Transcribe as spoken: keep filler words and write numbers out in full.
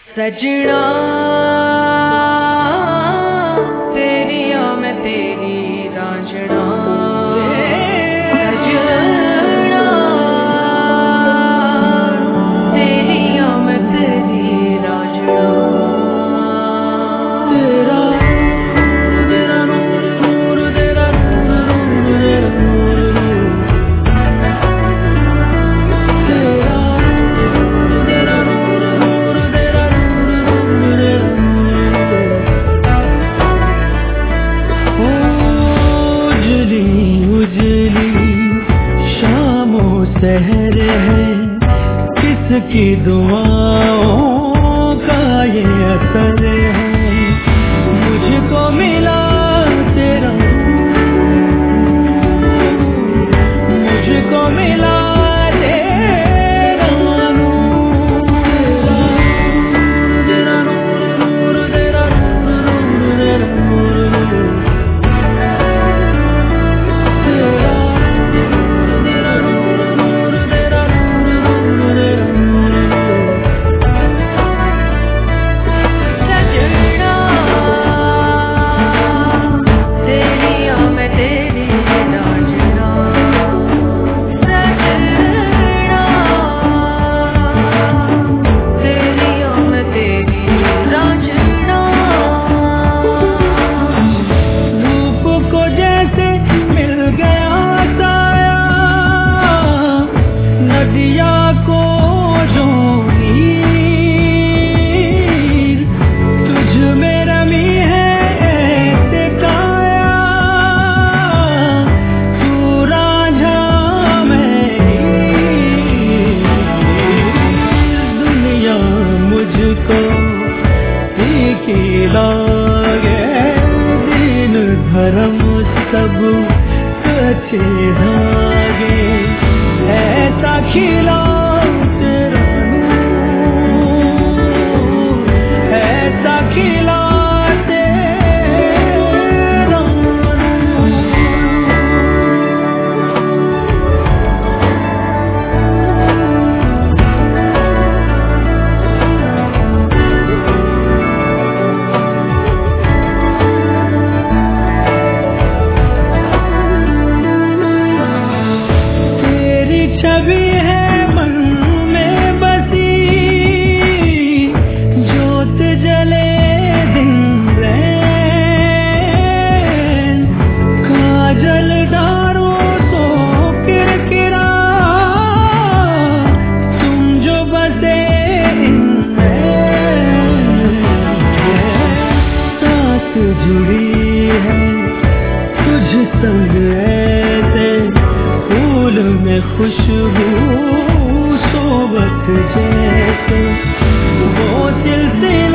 सजना तेरी आ मैं तेरी रांझना सजना तेरी आ मैं तेरी रांझना तेरा तेरा नूर नूर तेरा नूर नूर तेरा नूर तेरा तेरा नूर नूर तेरा नूर उजली उजली शामों सहर है किसकी दुआओं का ये असर है मुझको मिला तेरा मुझको मिला तेरा नूर तेरा नूर नूर तेरा नूर नूर तेरा नूर तेरा तेरा नूर नूर तेरा नूर नूर तेरा नूर सजना तेरी आ मैं तेरी रांझना सजना तेरी आ मैं तेरी रांझना रूप को जैसे मिल गया साया नदिया को जो नीर तुझ में रमी है ऐसे काया तू रांझा मैं हीर। दुनिया मुझको फीकी लागे दीन धर्म सब कच्चे धागे ऐसा खिला तेरा नूर ऐसा खिला तेरा नूर तेरी छवि है मन में बसी जोत जले दिन रैन काजल डारो तो किरकिरा तुम जो बसे इनमें सांस जुड़ी है तुझ संग ऐसे फूल में खुशबू सोबत जैसे वो दिल से